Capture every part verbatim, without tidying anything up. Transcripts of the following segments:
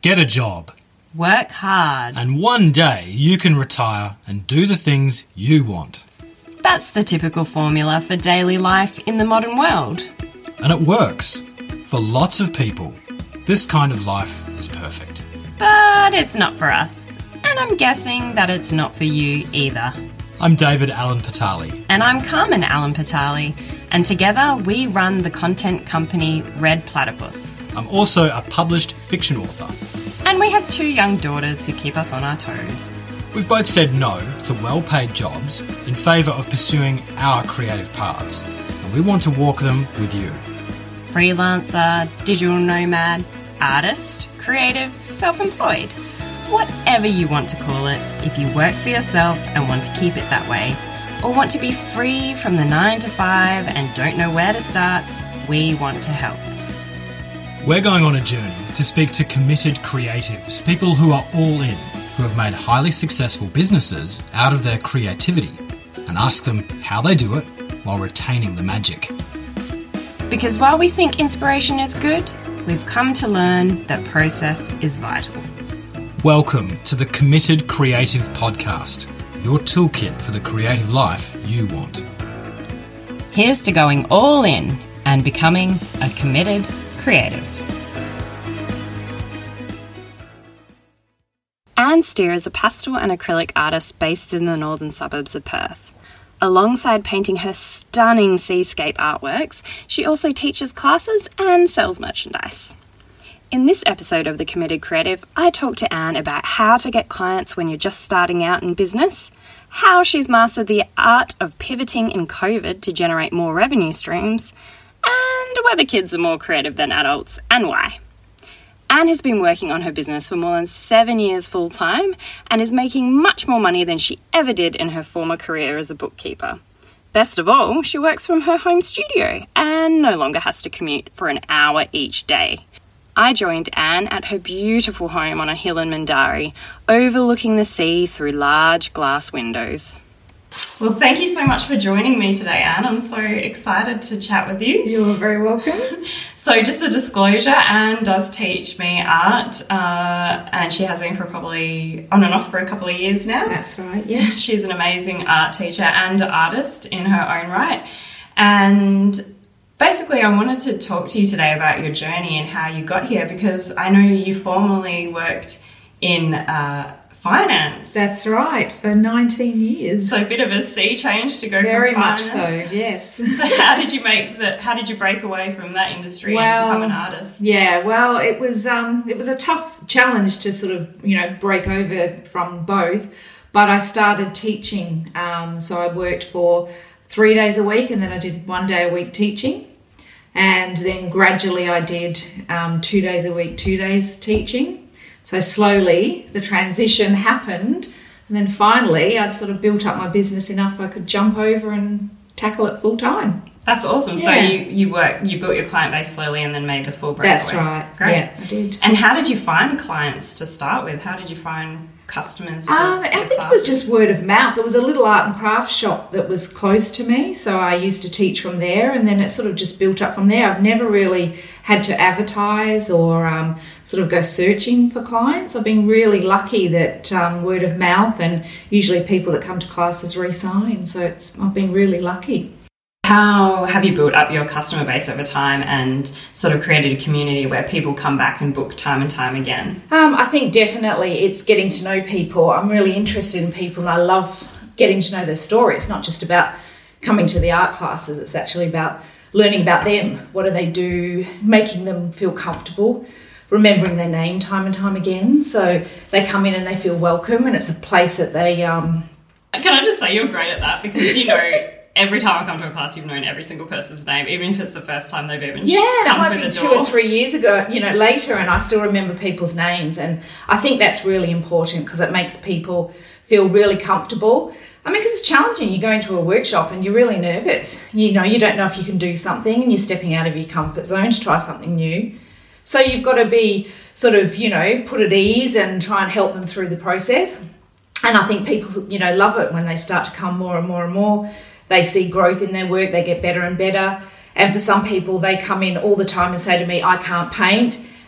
Get a job. Work hard. And one day you can retire and do the things you want. That's the typical formula for daily life in the modern world. And it works. For lots of people, this kind of life is perfect. But it's not for us. And I'm guessing that it's not for you either. I'm David Allen Patali. And I'm Carmen Allen Patali. And together we run the content company Red Platypus. I'm also a published fiction author. And we have two young daughters who keep us on our toes. We've both said no to well-paid jobs in favour of pursuing our creative paths. And we want to walk them with you. Freelancer, digital nomad, artist, creative, self-employed. Whatever you want to call it, if you work for yourself and want to keep it that way, or want to be free from the nine to five and don't know where to start, we want to help. We're going on a journey to speak to committed creatives, people who are all in, who have made highly successful businesses out of their creativity, and ask them how they do it while retaining the magic. Because while we think inspiration is good, we've come to learn that process is vital. Welcome to the Committed Creative Podcast, your toolkit for the creative life you want. Here's to going all in and becoming a committed creative. Anne Steer is a pastel and acrylic artist based in the northern suburbs of Perth. Alongside painting her stunning seascape artworks, she also teaches classes and sells merchandise. In this episode of The Committed Creative, I talk to Anne about how to get clients when you're just starting out in business, how she's mastered the art of pivoting in COVID to generate more revenue streams, and whether kids are more creative than adults and why. Anne has been working on her business for more than seven years full-time and is making much more money than she ever did in her former career as a bookkeeper. Best of all, she works from her home studio and no longer has to commute for an hour each day. I joined Anne at her beautiful home on a hill in Mindarie, overlooking the sea through large glass windows. Well, thank you so much for joining me today, Anne. I'm so excited to chat with you. You're very welcome. So just a disclosure, Anne does teach me art, uh, and she has been for probably on and off for a couple of years now. That's right, yeah. She's an amazing art teacher and artist in her own right. And basically, I wanted to talk to you today about your journey and how you got here, because I know you formerly worked in uh, finance. That's right, for nineteen years. So a bit of a sea change to go Very from much finance. so, yes. So how did you make that? How did you break away from that industry well, and become an artist? Yeah, well, it was um, it was a tough challenge to sort of you know break over from both, but I started teaching. Um, so I worked for three days a week, and then I did one day a week teaching. And then gradually I did um, two days a week, two days teaching. So slowly the transition happened. And then finally I'd sort of built up my business enough I could jump over and tackle it full time. That's awesome. Yeah. So you, you work, you built your client base slowly and then made the full breakaway. That's right. Great. Yeah, I did. And how did you find clients to start with? How did you find customers? For Um, I think it was just word of mouth. There was a little art and craft shop that was close to me, so I used to teach from there, and then it sort of just built up from there. I've never really had to advertise or um, sort of go searching for clients. I've been really lucky that um, word of mouth, and usually people that come to classes re-sign, so it's, I've been really lucky. How have you built up your customer base over time and sort of created a community where people come back and book time and time again? Um, I think definitely it's getting to know people. I'm really interested in people and I love getting to know their story. It's not just about coming to the art classes. It's actually about learning about them. What do they do? Making them feel comfortable, remembering their name time and time again. So they come in and they feel welcome, and it's a place that they... Um... Can I just say you're great at that, because you know... Every time I come to a class, you've known every single person's name, even if it's the first time they've even yeah, come that through might be the two door. or three years ago, you know, later, and I still remember people's names. And I think that's really important because it makes people feel really comfortable. I mean, because it's challenging. You go into a workshop and you're really nervous. You know, you don't know if you can do something and you're stepping out of your comfort zone to try something new. So you've got to be sort of, you know, put at ease and try and help them through the process. And I think people, you know, love it when they start to come more and more and more. They see growth in their work, they get better and better. And for some people, they come in all the time and say to me, I can't paint.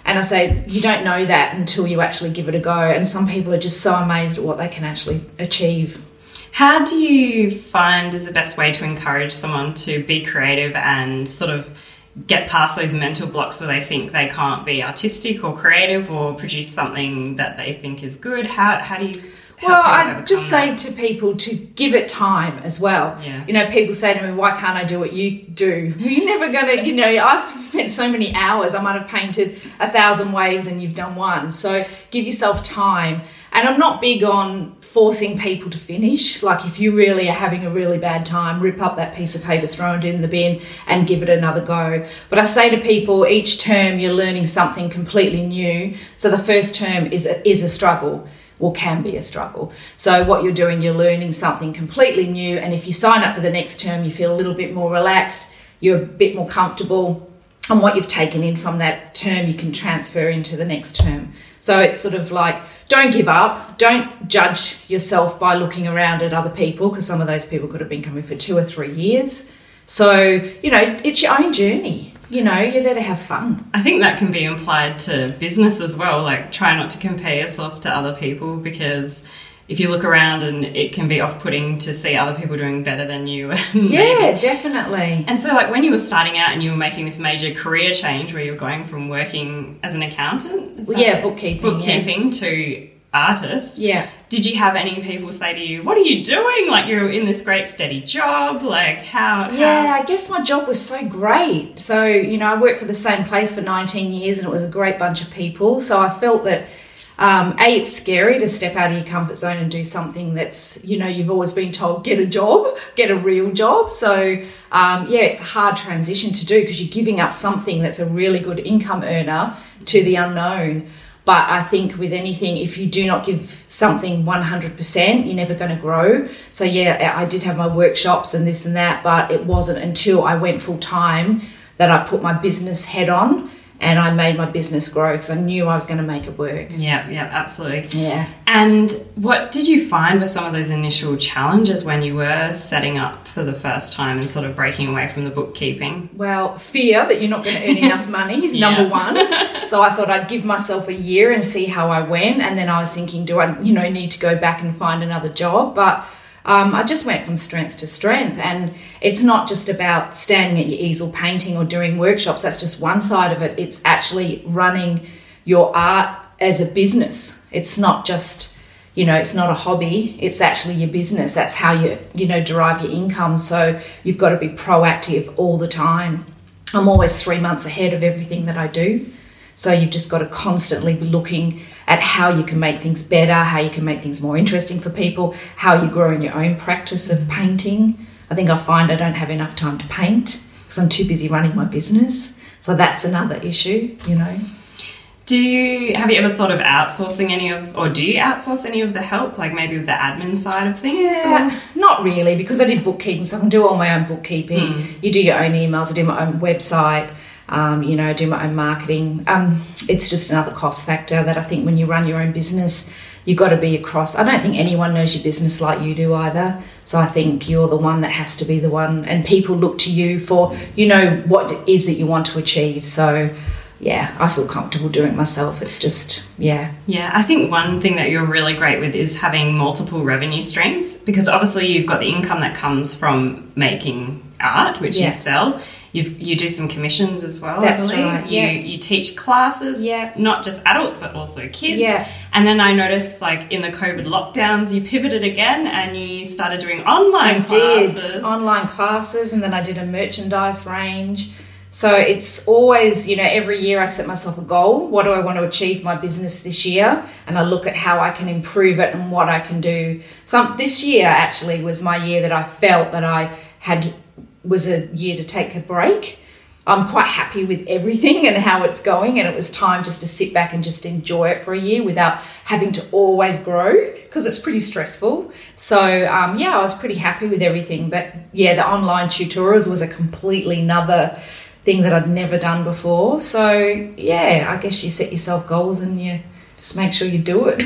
And I say, you don't know that until you actually give it a go. And some people are just so amazed at what they can actually achieve. How do you find is the best way to encourage someone to be creative and sort of get past those mental blocks where they think they can't be artistic or creative or produce something that they think is good? How how do you help Well, I overcome just say that? to people to give it time as well. Yeah. You know, people say to me, why can't I do what you do? You're never going to, you know, I've spent so many hours. I might have painted a thousand waves and you've done one. So give yourself time. And I'm not big on forcing people to finish. Like if you really are having a really bad time, rip up that piece of paper, throw it in the bin and give it another go. But I say to people, each term you're learning something completely new. So the first term is a, is a struggle, or can be a struggle. So what you're doing, you're learning something completely new. And if you sign up for the next term, you feel a little bit more relaxed, you're a bit more comfortable. And what you've taken in from that term, you can transfer into the next term. So it's sort of like, don't give up. Don't judge yourself by looking around at other people, because some of those people could have been coming for two or three years. So, you know, it's your own journey. You know, you're there to have fun. I think that can be applied to business as well. Like, try not to compare yourself to other people, because if you look around and it can be off-putting to see other people doing better than you. Yeah, definitely. And so like when you were starting out and you were making this major career change where you're going from working as an accountant, is Well, that yeah, bookkeeping. bookkeeping to artist. Yeah. Did you have any people say to you, what are you doing? Like you're in this great steady job. Like how, how... Yeah, I guess my job was so great. So, you know, I worked for the same place for nineteen years and it was a great bunch of people. So I felt that Um, A, it's scary to step out of your comfort zone and do something that's, you know, you've always been told, get a job, get a real job. So, um, yeah, it's a hard transition to do because you're giving up something that's a really good income earner to the unknown. But I think with anything, if you do not give something one hundred percent, you're never going to grow. So, yeah, I did have my workshops and this and that, but it wasn't until I went full time that I put my business head on. And I made my business grow because I knew I was going to make it work. Yeah, yeah, absolutely. Yeah. And what did you find were some of those initial challenges when you were setting up for the first time and sort of breaking away from the bookkeeping? Well, fear that you're not going to earn enough money is Yeah. number one. So I thought I'd give myself a year and see how I went. And then I was thinking, do I, you know, need to go back and find another job? But Um, I just went from strength to strength, and it's not just about standing at your easel painting or doing workshops. That's just one side of it. It's actually running your art as a business. It's not just, you know, it's not a hobby. It's actually your business. That's how you, you know, derive your income. So you've got to be proactive all the time. I'm always three months ahead of everything that I do. So you've just got to constantly be looking at how you can make things better, how you can make things more interesting for people, how you grow in your own practice of painting. I think I find I don't have enough time to paint because I'm too busy running my business. So that's another issue, you know. Do you, have you ever thought of outsourcing any of, or do you outsource any of the help, like maybe with the admin side of things? Yeah, not really, because I did bookkeeping, so I can do all my own bookkeeping. Mm. You do your own emails, I do my own website. Um, you know, I do my own marketing. Um, it's just another cost factor that I think when you run your own business, you've got to be across. I don't think anyone knows your business like you do either. So I think you're the one that has to be the one, and people look to you for, you know, what it is that you want to achieve. So, yeah, I feel comfortable doing it myself. It's just, yeah. Yeah, I think one thing that you're really great with is having multiple revenue streams, because obviously you've got the income that comes from making art, which yeah. you sell. You've, you do some commissions as well, That's I believe. right, yeah. You you teach classes, yeah. not just adults, but also kids. Yeah. And then I noticed, like, in the COVID lockdowns, you pivoted again and you started doing online I classes. did online classes, and then I did a merchandise range. So it's always, you know, every year I set myself a goal. What do I want to achieve my business this year? And I look at how I can improve it and what I can do. So this year actually was my year that I felt that I had was a year to take a break. I'm quite happy with everything and how it's going, and it was time just to sit back and just enjoy it for a year without having to always grow, because it's pretty stressful. So um, yeah, I was pretty happy with everything. But yeah, the online tutorials was a completely another thing that I'd never done before. So yeah, I guess you set yourself goals and you just make sure you do it.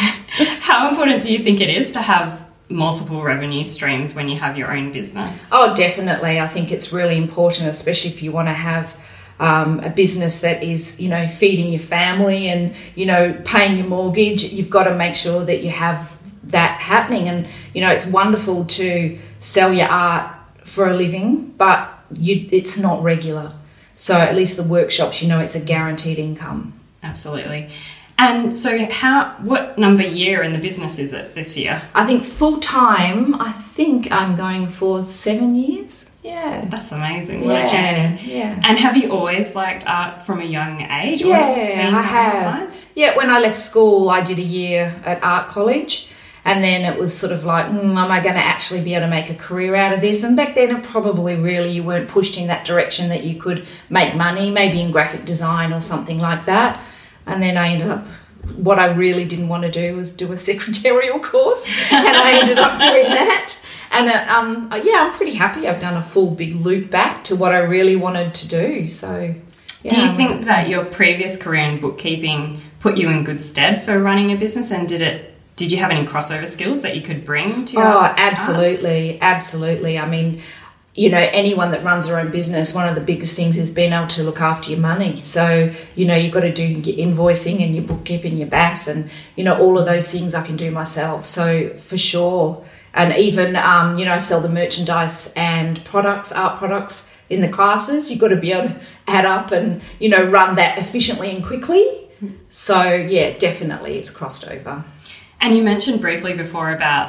How important do you think it is to have multiple revenue streams when you have your own business? Oh, definitely. I think it's really important, especially if you want to have um, a business that is, you know, feeding your family and, you know, paying your mortgage, you've got to make sure that you have that happening. And, you know, it's wonderful to sell your art for a living, but you, it's not regular. So at least the workshops, you know, it's a guaranteed income. Absolutely. And so how, what number year in the business is it this year? I think full time, I think I'm going for seven years. Yeah. That's amazing. What yeah, a journey. Yeah. And have you always liked art from a young age? Yeah, been I have. Inclined? Yeah, when I left school, I did a year at art college. And then it was sort of like, mm, am I going to actually be able to make a career out of this? And back then, it probably really, you weren't pushed in that direction that you could make money, maybe in graphic design or something like that. And then I ended up, what I really didn't want to do was do a secretarial course. And I ended up doing that. And uh, um, yeah, I'm pretty happy. I've done a full big loop back to what I really wanted to do. So, yeah. Do you think that your previous career in bookkeeping put you in good stead for running a business? And did it? Did you have any crossover skills that you could bring to your Oh, art? absolutely. Absolutely. I mean, you know, anyone that runs their own business, one of the biggest things is being able to look after your money. So, you know, you've got to do your invoicing and your bookkeeping, your B A S, and, you know, all of those things I can do myself. So, for sure. And even, um, you know, I sell the merchandise and products, art products in the classes. You've got to be able to add up and, you know, run that efficiently and quickly. So, yeah, definitely it's crossed over. And you mentioned briefly before about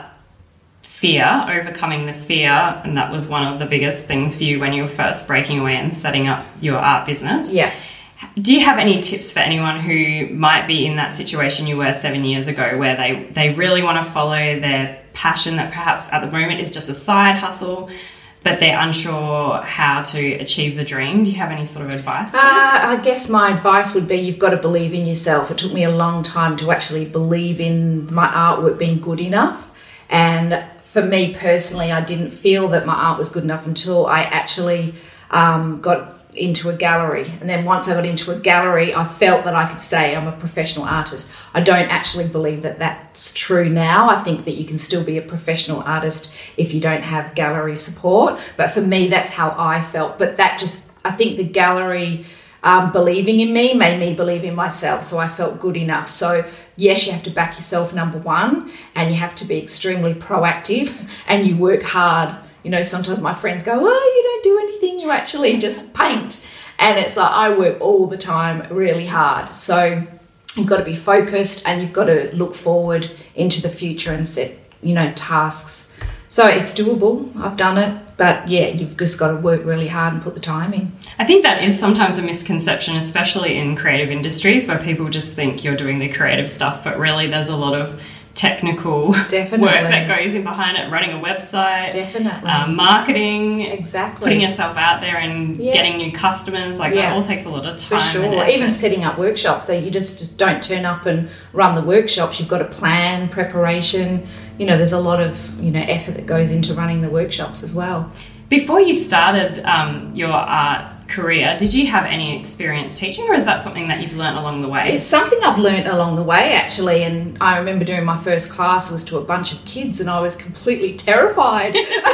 fear, overcoming the fear, and that was one of the biggest things for you when you were first breaking away and setting up your art business. Yeah. Do you have any tips for anyone who might be in that situation you were seven years ago where they, they really want to follow their passion that perhaps at the moment is just a side hustle, but they're unsure how to achieve the dream? Do you have any sort of advice? Uh, I guess my advice would be you've got to believe in yourself. It took me a long time to actually believe in my artwork being good enough. And for me personally, I didn't feel that my art was good enough until I actually um, got into a gallery. And then once I got into a gallery, I felt that I could say I'm a professional artist. I don't actually believe that that's true now. I think that you can still be a professional artist if you don't have gallery support. But for me, that's how I felt. But that just, I think the gallery um, believing in me made me believe in myself. So I felt good enough. So yes, you have to back yourself, number one, and you have to be extremely proactive and you work hard. You know, sometimes my friends go, well, you don't do anything, you actually just paint. And it's like, I work all the time really hard. So you've got to be focused and you've got to look forward into the future and set, you know, tasks. So it's doable. I've done it. But yeah, you've just got to work really hard and put the time in. I think that is sometimes a misconception, especially in creative industries where people just think you're doing the creative stuff, but really there's a lot of technical Definitely. work that goes in behind it, running a website, Definitely. Um, marketing, exactly, putting yourself out there and yeah. getting new customers. Like yeah. that all takes a lot of time. For sure. Even setting up workshops, so you just, just don't turn up and run the workshops. You've got a plan, preparation. You know, there's a lot of, you know, effort that goes into running the workshops as well. Before you started um, your art career, did you have any experience teaching, or is that something that you've learnt along the way? It's something I've learnt along the way, actually. And I remember doing my first class was to a bunch of kids, and I was completely terrified.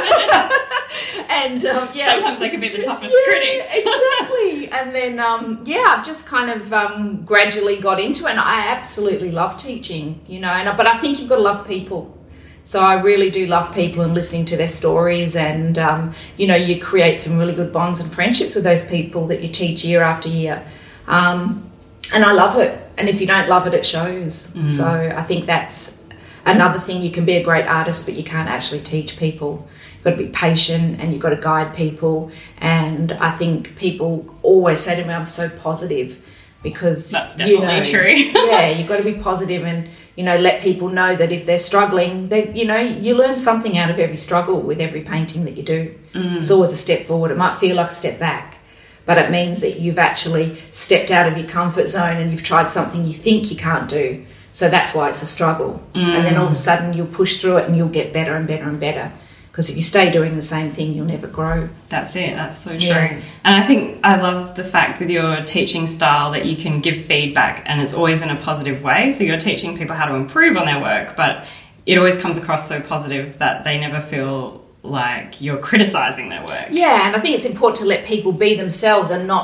and um, yeah, sometimes they can be the toughest yeah, critics. Exactly. And then um, yeah, I've just kind of um, gradually got into it. And I absolutely love teaching, you know. And but I think you've got to love people. So I really do love people and listening to their stories, and, um, you know, you create some really good bonds and friendships with those people that you teach year after year. Um, and I love it. And if you don't love it, it shows. Mm. So I think that's another thing. You can be a great artist, but you can't actually teach people. You've got to be patient and you've got to guide people. And I think people always say to me, I'm so positive. Because that's definitely you know, true. yeah, you've got to be positive and, you know, let people know that if they're struggling, they, you know, you learn something out of every struggle with every painting that you do. Mm. It's always a step forward. It might feel like a step back, but it means that you've actually stepped out of your comfort zone and you've tried something you think you can't do. So that's why it's a struggle. Mm. And then all of a sudden you'll push through it and you'll get better and better and better. Because if you stay doing the same thing, you'll never grow. That's it. That's so true. Yeah. And I think I love the fact with your teaching style that you can give feedback and it's always in a positive way. So you're teaching people how to improve on their work, but it always comes across so positive that they never feel like you're criticising their work. Yeah, and I think it's important to let people be themselves and not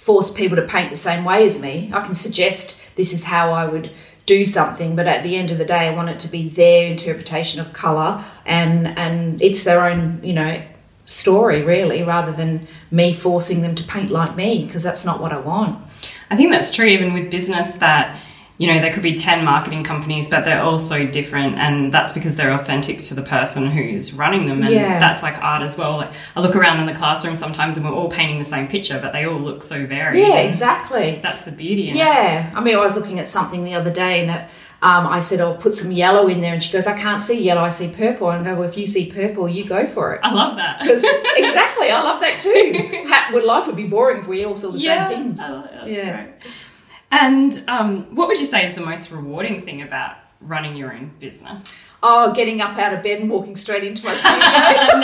force people to paint the same way as me. I can suggest this is how I would do something, but at the end of the day, I want it to be their interpretation of colour, and and it's their own, you know, story really, rather than me forcing them to paint like me, because that's not what I want. I think that's true even with business, that, you know, there could be ten marketing companies, but they're all so different, and that's because they're authentic to the person who's running them. And yeah. that's like art as well. Like, I look around in the classroom sometimes and we're all painting the same picture, but they all look so varied. Yeah, exactly. That's the beauty in yeah. it. I mean, I was looking at something the other day, and it, um, I said, I'll put some yellow in there, and she goes, I can't see yellow, I see purple. And I go, well, if you see purple, you go for it. I love that. Exactly, I love that too. How, well, life would be boring if we all saw the yeah, same things. I love it. That's yeah. great. And um, what would you say is the most rewarding thing about running your own business? Oh, getting up out of bed and walking straight into my studio.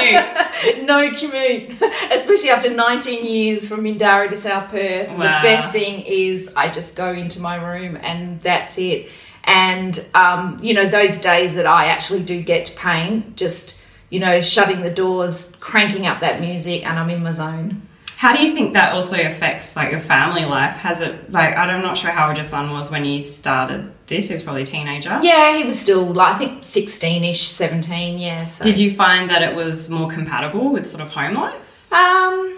No commute. No commute. Especially after nineteen years from Mindarie to South Perth. Wow. The best thing is I just go into my room and that's it. And, um, you know, those days that I actually do get to paint, just, you know, shutting the doors, cranking up that music, and I'm in my zone. How do you think that also affects like your family life? Has it, like, I'm not sure how old your son was when you started this. He was probably a teenager. Yeah, he was still like, I think sixteen-ish, seventeen, yeah. So. Did you find that it was more compatible with sort of home life? Um,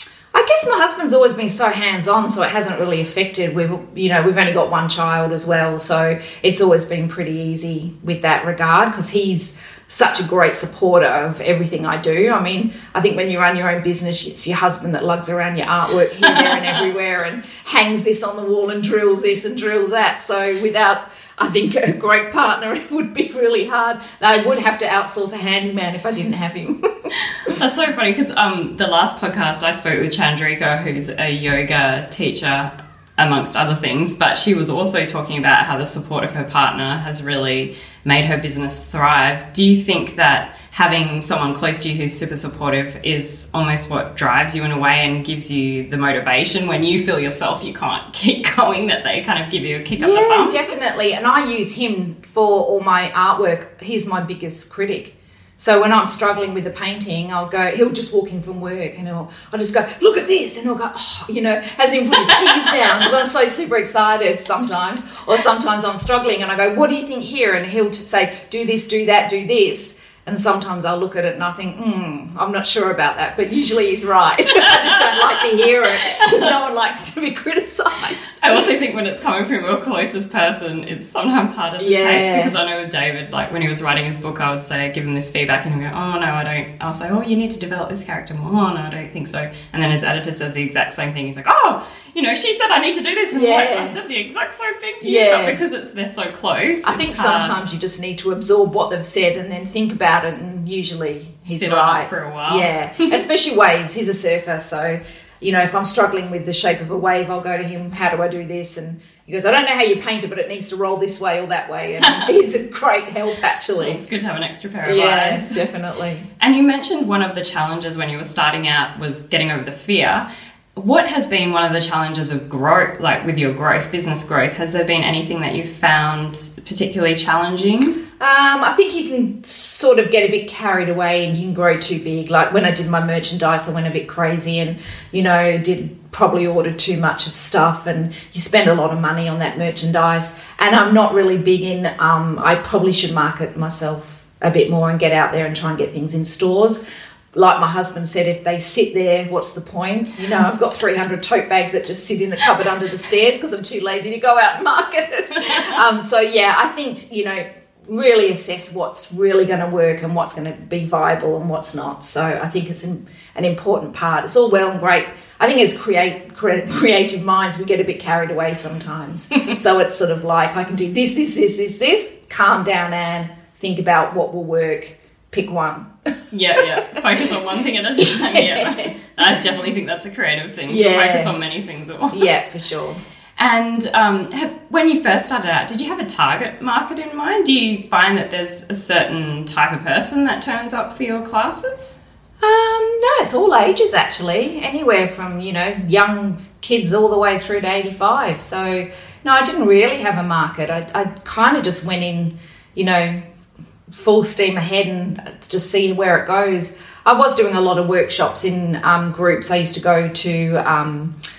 I guess my husband's always been so hands-on, so it hasn't really affected. We've, you know, we've only got one child as well, so it's always been pretty easy with that regard, because he's such a great supporter of everything I do. I mean, I think when you run your own business, it's your husband that lugs around your artwork here, there and everywhere, and hangs this on the wall and drills this and drills that. So without, I think, a great partner, it would be really hard. I would have to outsource a handyman if I didn't have him. That's so funny, because um, the last podcast I spoke with Chandrika, who's a yoga teacher, amongst other things, but she was also talking about how the support of her partner has really made her business thrive. Do you think that having someone close to you who's super supportive is almost what drives you in a way and gives you the motivation when you feel yourself you can't keep going, that they kind of give you a kick up yeah, the bum? Yeah, definitely. And I use him for all my artwork. He's my biggest critic. So when I'm struggling with the painting, I'll go, he'll just walk in from work and he'll, I'll just go, look at this. And he'll go, oh, you know, hasn't even put his keys down, because I'm so super excited sometimes. Or sometimes I'm struggling and I go, what do you think here? And he'll t- say, do this, do that, do this. And sometimes I'll look at it and I think, hmm, I'm not sure about that. But usually he's right. I just don't like to hear it, because no one likes to be criticised. I also think when it's coming from your closest person, it's sometimes harder to yeah. take, because I know with David, like when he was writing his book, I would say, give him this feedback and he'd go, oh no, I don't. I'll say, oh, you need to develop this character more. Oh no, I don't think so. And then his editor says the exact same thing. He's like, oh, you know, she said I need to do this. And yeah. I'm like, I said the exact same thing to you. Yeah. But because it's they're so close. I think hard. sometimes you just need to absorb what they've said and then think about it, and usually he's Sit right. on it for a while. Yeah, especially waves. He's a surfer, so, you know, if I'm struggling with the shape of a wave, I'll go to him, how do I do this? And he goes, I don't know how you paint it, but it needs to roll this way or that way. And he's a great help, actually. Well, it's good to have an extra pair of yes, eyes. Definitely. And you mentioned one of the challenges when you were starting out was getting over the fear. What has been one of the challenges of growth, like with your growth, business growth? Has there been anything that you've found particularly challenging? Um, I think you can sort of get a bit carried away and you can grow too big. Like when I did my merchandise, I went a bit crazy and, you know, did probably ordered too much of stuff, and you spend a lot of money on that merchandise. And I'm not really big in, um, I probably should market myself a bit more and get out there and try and get things in stores. Like my husband said, if they sit there, what's the point? You know, I've got three hundred tote bags that just sit in the cupboard under the stairs because I'm too lazy to go out and market it. Um, so, yeah, I think, you know, really assess what's really going to work and what's going to be viable and what's not. So I think it's an, an important part. It's all well and great. I think as create, create, creative minds, we get a bit carried away sometimes. So it's sort of like, I can do this, this, this, this, this. Calm down, Anne. Think about what will work. Pick one. Yeah, yeah. Focus on one thing at a time. Yeah. I definitely think that's a creative thing. Yeah. To focus on many things at once. Yeah, for sure. And um, when you first started out, did you have a target market in mind? Do you find that there's a certain type of person that turns up for your classes? Um, no, it's all ages actually. Anywhere from, you know, young kids all the way through to eighty-five. So, no, I didn't really have a market. I, I kind of just went in, you know, full steam ahead and just see where it goes. I was doing a lot of workshops in um, groups. I used to go to um,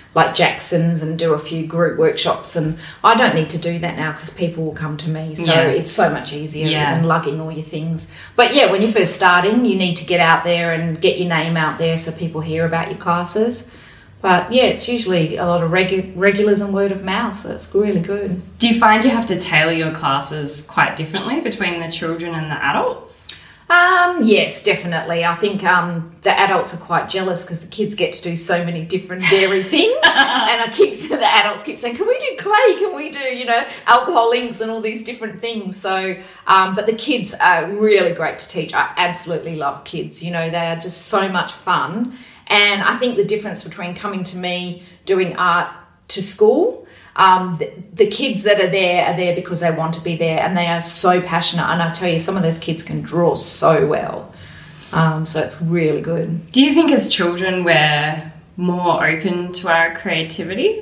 like Jackson's and do a few group workshops, and I don't need to do that now because people will come to me, so Yeah. it's so much easier Yeah. than lugging all your things. But yeah, when you're first starting, you need to get out there and get your name out there so people hear about your classes. But yeah, it's usually a lot of regu- regulars and word of mouth, so it's really good. Do you find you have to tailor your classes quite differently between the children and the adults? Um, yes, definitely. I think um, the adults are quite jealous because the kids get to do so many different varied things, and I keep the adults keep saying, "Can we do clay? Can we do you know alcohol inks and all these different things?" So, um, but the kids are really great to teach. I absolutely love kids. You know, they are just so much fun, and I think the difference between coming to me doing art to school. Um, the, the kids that are there are there because they want to be there, and they are so passionate. And I tell you, some of those kids can draw so well. Um, so it's really good. Do you think as children we're more open to our creativity?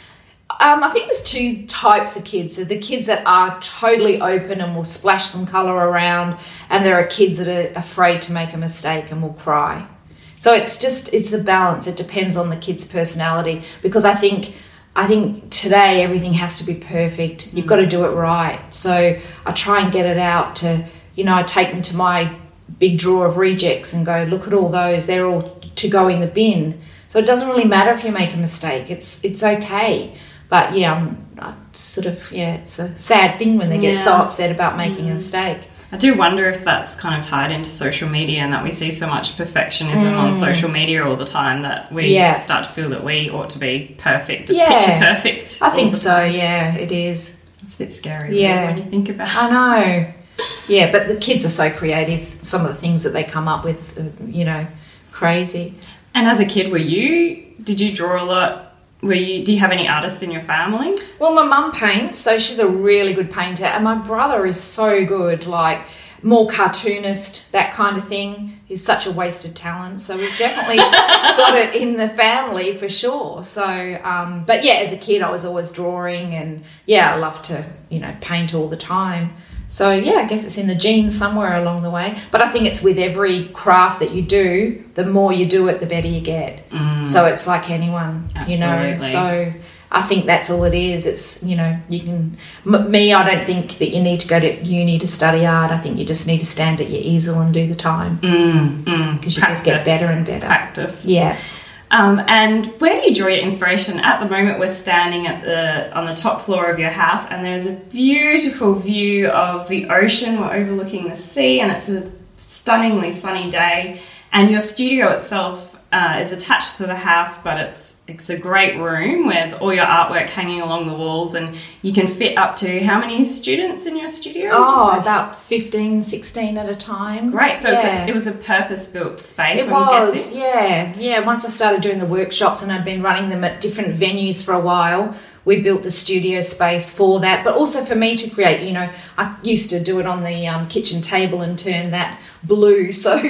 Um, I think there's two types of kids. There are the kids that are totally open and will splash some colour around, and there are kids that are afraid to make a mistake and will cry. So it's just, it's a balance. It depends on the kid's personality, because I think I think today everything has to be perfect. You've got to do it right. So I try and get it out to, you know, I take them to my big drawer of rejects and go, look at all those. They're all to go in the bin. So it doesn't really matter if you make a mistake. It's it's okay. But yeah, I'm, I sort of, yeah, it's a sad thing when they get Yeah. so upset about making mm. a mistake. I do wonder if that's kind of tied into social media, and that we see so much perfectionism mm. on social media all the time that we yeah. start to feel that we ought to be perfect, yeah. picture perfect. I think so, yeah, it is. It's a bit scary yeah. when you think about it. I know. Yeah, but the kids are so creative. Some of the things that they come up with, are, you know, crazy. And as a kid, were you, did you draw a lot? Were you, do you have any artists in your family? Well, my mum paints, so she's a really good painter, and my brother is so good, like more cartoonist, that kind of thing. He's such a wasted talent, so we've definitely got it in the family for sure. So, um, but yeah, as a kid, I was always drawing, and yeah, I love to, you know, paint all the time. So yeah, I guess it's in the genes somewhere along the way. But I think it's with every craft that you do, the more you do it, the better you get. Mm. So it's like anyone, Absolutely. you know. So I think that's all it is. It's, you know, you can... M- me, I don't think that you need to go to uni to study art. I think you just need to stand at your easel and do the time. Because mm, mm. you just get better and better. Practice. Yeah. Um, and where do you draw your inspiration? At the moment, we're standing at the on the top floor of your house, and there's a beautiful view of the ocean. We're overlooking the sea, and it's a stunningly sunny day. And your studio itself uh, is attached to the house, but it's it's a great room with all your artwork hanging along the walls, and you can fit up to how many students in your studio? Oh, about fifteen, sixteen at a time. That's great. So yeah. it's a, it was a purpose-built space, It I'm was, guessing. yeah. Yeah, once I started doing the workshops and I'd been running them at different venues for a while, we built the studio space for that, but also for me to create. You know, I used to do it on the um, kitchen table and turn that blue, so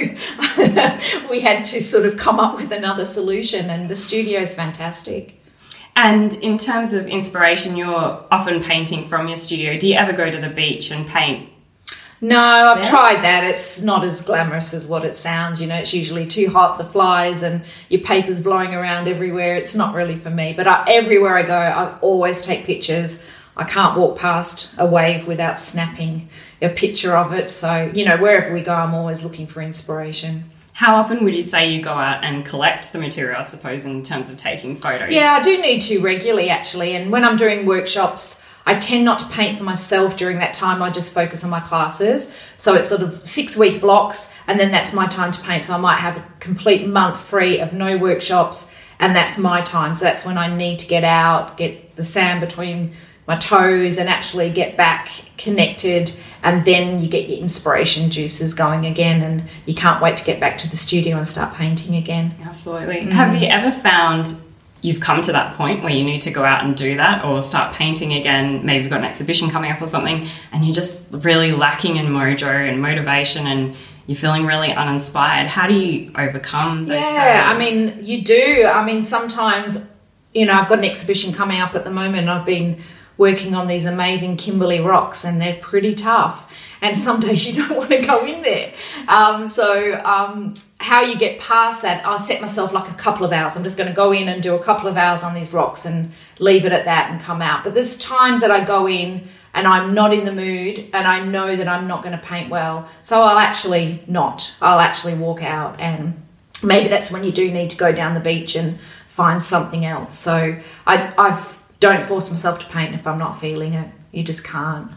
we had to sort of come up with another solution, and the studio's fantastic. And in terms of inspiration, you're often painting from your studio. Do you ever go to the beach and paint? No, I've Yeah. tried that. It's not as glamorous as what it sounds. You know, it's usually too hot, the flies, and your paper's blowing around everywhere. It's not really for me. But I, everywhere I go, I always take pictures. I can't walk past a wave without snapping a picture of it. So, you know, wherever we go, I'm always looking for inspiration. How often would you say you go out and collect the material, I suppose, in terms of taking photos? Yeah, I do need to regularly, actually. And when I'm doing workshops, I tend not to paint for myself during that time. I just focus on my classes. So it's sort of six-week blocks, and then that's my time to paint. So I might have a complete month free of no workshops, and that's my time. So that's when I need to get out, get the sand between my toes, and actually get back connected, and then you get your inspiration juices going again, and you can't wait to get back to the studio and start painting again. Absolutely. Mm. Have you ever found you've come to that point where you need to go out and do that or start painting again? Maybe you've got an exhibition coming up or something, and you're just really lacking in mojo and motivation, and you're feeling really uninspired. How do you overcome those Yeah, hurdles? I mean, you do. I mean, sometimes, you know, I've got an exhibition coming up at the moment. I've been working on these amazing Kimberley rocks, and they're pretty tough. And some days you don't want to go in there. Um, so um, how you get past that, I set myself like a couple of hours. I'm just going to go in and do a couple of hours on these rocks and leave it at that and come out. But there's times that I go in and I'm not in the mood and I know that I'm not going to paint well. So I'll actually not. I'll actually walk out, and maybe that's when you do need to go down the beach and find something else. So I I've, don't force myself to paint if I'm not feeling it. You just can't.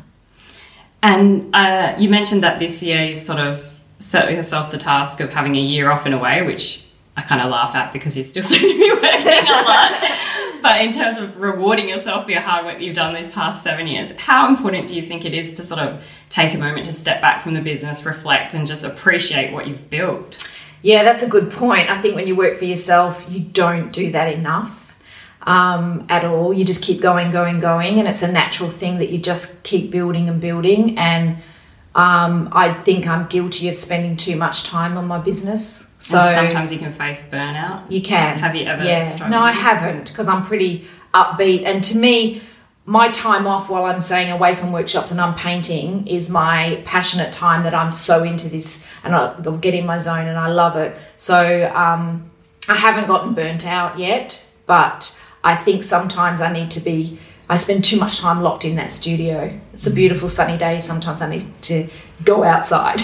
And uh, you mentioned that this year you've sort of set yourself the task of having a year off and away, which I kind of laugh at because you still seem to be working a lot. But in terms of rewarding yourself for your hard work that you've done these past seven years, how important do you think it is to sort of take a moment to step back from the business, reflect, and just appreciate what you've built? Yeah, that's a good point. I think when you work for yourself, you don't do that enough. Um, at all. You just keep going, going, going, and it's a natural thing that you just keep building and building. And um, I think I'm guilty of spending too much time on my business. So and sometimes you can face burnout. You can. Have you ever yeah. struggled? No, I haven't, because I'm pretty upbeat. And to me, my time off while I'm staying away from workshops and I'm painting is my passionate time that I'm so into this, and I'll get in my zone and I love it. So um, I haven't gotten burnt out yet, but I think sometimes I need to be, I spend too much time locked in that studio. It's a beautiful sunny day. Sometimes I need to go outside.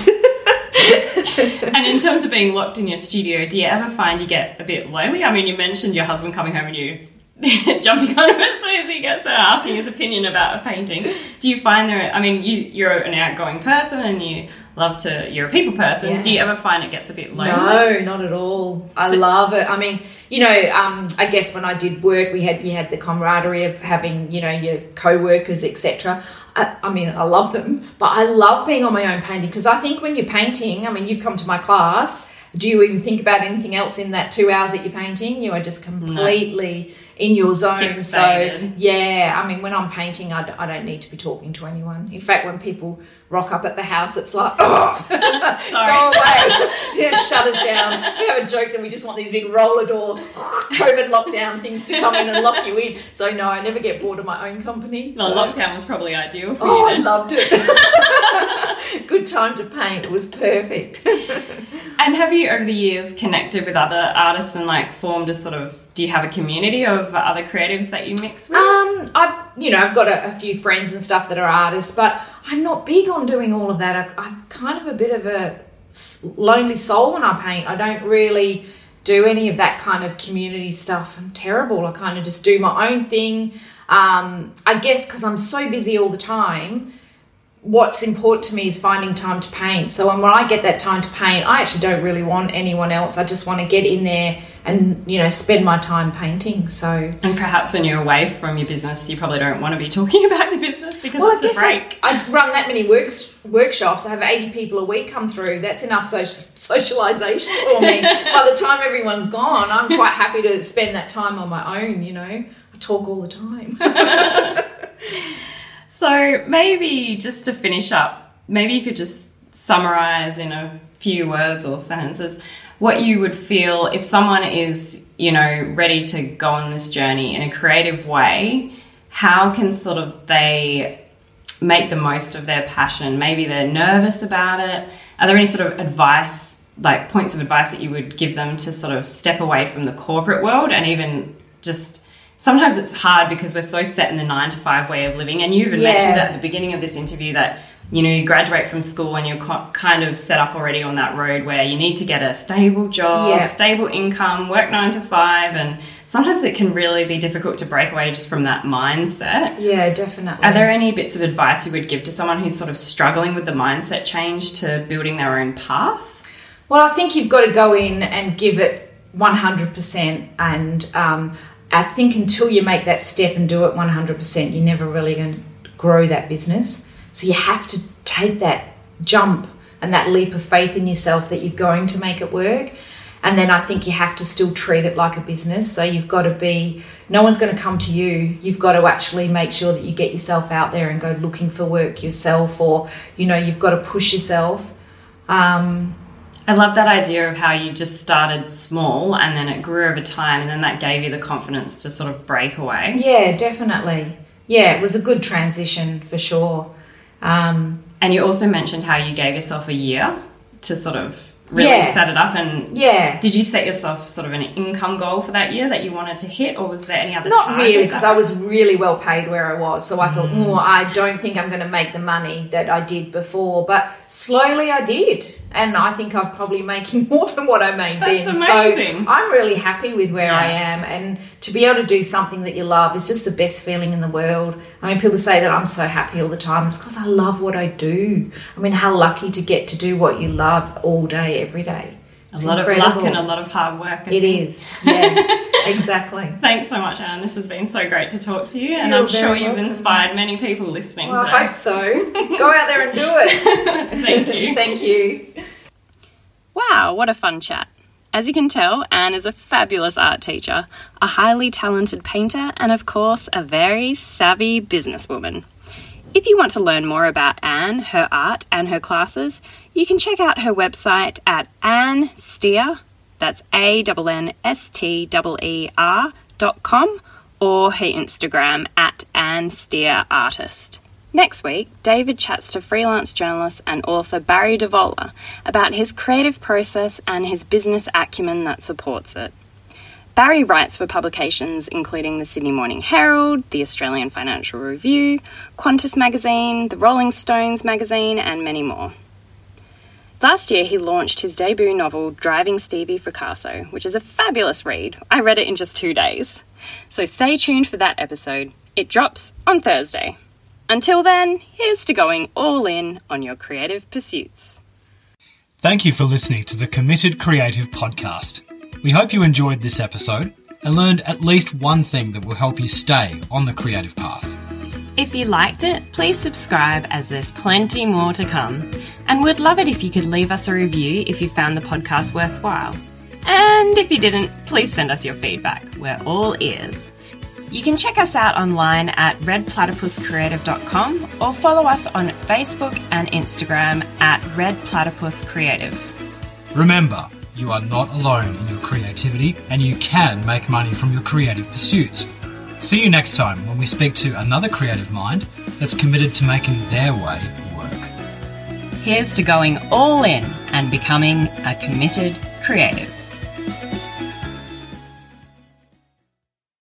And in terms of being locked in your studio, do you ever find you get a bit lonely? I mean, you mentioned your husband coming home and you jumping on him as soon as he gets there, asking his opinion about a painting. Do you find there, I mean, you, you're an outgoing person and you love to, you're a people person. Yeah. Do you ever find it gets a bit lonely? No, not at all. I so, love it. I mean, you know, um, I guess when I did work, we had you had the camaraderie of having, you know, your co-workers, et cetera. I, I mean, I love them, but I love being on my own painting, because I think when you're painting, I mean, you've come to my class. Do you even think about anything else in that two hours that you're painting? You are just completely no. in your zone. Fixated. So, yeah, I mean, when I'm painting, I, I don't need to be talking to anyone. In fact, when people rock up at the house, it's like, oh, sorry. Go away. Yeah, shut us down. We have a joke that we just want these big roller door COVID lockdown things to come in and lock you in. So, no, I never get bored of my own company. The so. lockdown was probably ideal for oh, you then. I loved it. Good time to paint. It was perfect. And have you, over the years, connected with other artists and, like, formed a sort of, do you have a community of other creatives that you mix with? Um, I've, you know, I've got a, a few friends and stuff that are artists, but I'm not big on doing all of that. I, I'm kind of a bit of a lonely soul when I paint. I don't really do any of that kind of community stuff. I'm terrible. I kind of just do my own thing. Um, I guess because I'm so busy all the time, what's important to me is finding time to paint. So when, when I get that time to paint, I actually don't really want anyone else. I just want to get in there and, you know, spend my time painting. So, and perhaps when you're away from your business, you probably don't want to be talking about your business because well, it's I guess a break. I, I run that many works, workshops. I have eighty people a week come through. That's enough social, socialisation for me. By the time everyone's gone, I'm quite happy to spend that time on my own, you know. I talk all the time. So maybe just to finish up, maybe you could just summarise in a few words or sentences what you would feel if someone is, you know, ready to go on this journey in a creative way. How can sort of they make the most of their passion? Maybe they're nervous about it. Are there any sort of advice, like points of advice that you would give them to sort of step away from the corporate world and even just... Sometimes it's hard because we're so set in the nine to five way of living. And you even yeah. mentioned at the beginning of this interview that, you know, you graduate from school and you're co- kind of set up already on that road where you need to get a stable job, yeah. stable income, work nine to five. And sometimes it can really be difficult to break away just from that mindset. Yeah, definitely. Are there any bits of advice you would give to someone who's sort of struggling with the mindset change to building their own path? Well, I think you've got to go in and give it one hundred percent, and um, I think until you make that step and do it one hundred percent, you're never really going to grow that business. So you have to take that jump and that leap of faith in yourself that you're going to make it work. And then I think you have to still treat it like a business. So you've got to be, no one's going to come to you. You've got to actually make sure that you get yourself out there and go looking for work yourself, or, you know, you've got to push yourself. Um, I love that idea of how you just started small and then it grew over time, and then that gave you the confidence to sort of break away. Yeah, definitely. yeah, it was a good transition for sure. Um, and you also mentioned how you gave yourself a year to sort of really Yeah. set it up. And yeah. did you set yourself sort of an income goal for that year that you wanted to hit, or was there any other Not target really, because that- I was really well paid where I was. So I thought, oh, I don't think I'm going to make the money that I did before. But slowly I did. And I think I'm probably making more than what I made That's then. amazing. So I'm really happy with where Yeah. I am. And to be able to do something that you love is just the best feeling in the world. I mean, people say that I'm so happy all the time. It's because I love what I do. I mean, how lucky to get to do what you love all day, every day. It's a lot incredible. of luck and a lot of hard work. I It think. is, yeah, exactly. Thanks so much, Anne. This has been so great to talk to you, and You're I'm sure very you've welcome. inspired many people listening Well, today. I hope so. Go out there and do it. Thank you. Thank you. Wow, what a fun chat. As you can tell, Anne is a fabulous art teacher, a highly talented painter, and of course, a very savvy businesswoman. If you want to learn more about Anne, her art, and her classes, you can check out her website at Anne Steer, that's A N N S T E E R dot com, or her Instagram at Anne Steer Artist. Next week, David chats to freelance journalist and author Barry DeVola about his creative process and his business acumen that supports it. Barry writes for publications including the Sydney Morning Herald, the Australian Financial Review, Qantas Magazine, the Rolling Stones magazine, and many more. Last year, he launched his debut novel, Driving Stevie Fracasso, which is a fabulous read. I read it in just two days. So stay tuned for that episode. It drops on Thursday. Until then, here's to going all in on your creative pursuits. Thank you for listening to the Committed Creative Podcast. We hope you enjoyed this episode and learned at least one thing that will help you stay on the creative path. If you liked it, please subscribe as there's plenty more to come. And we'd love it if you could leave us a review if you found the podcast worthwhile. And if you didn't, please send us your feedback. We're all ears. You can check us out online at red platypus creative dot com or follow us on Facebook and Instagram at red platypus creative. Remember, you are not alone in your creativity and you can make money from your creative pursuits. See you next time when we speak to another creative mind that's committed to making their way work. Here's to going all in and becoming a committed creative.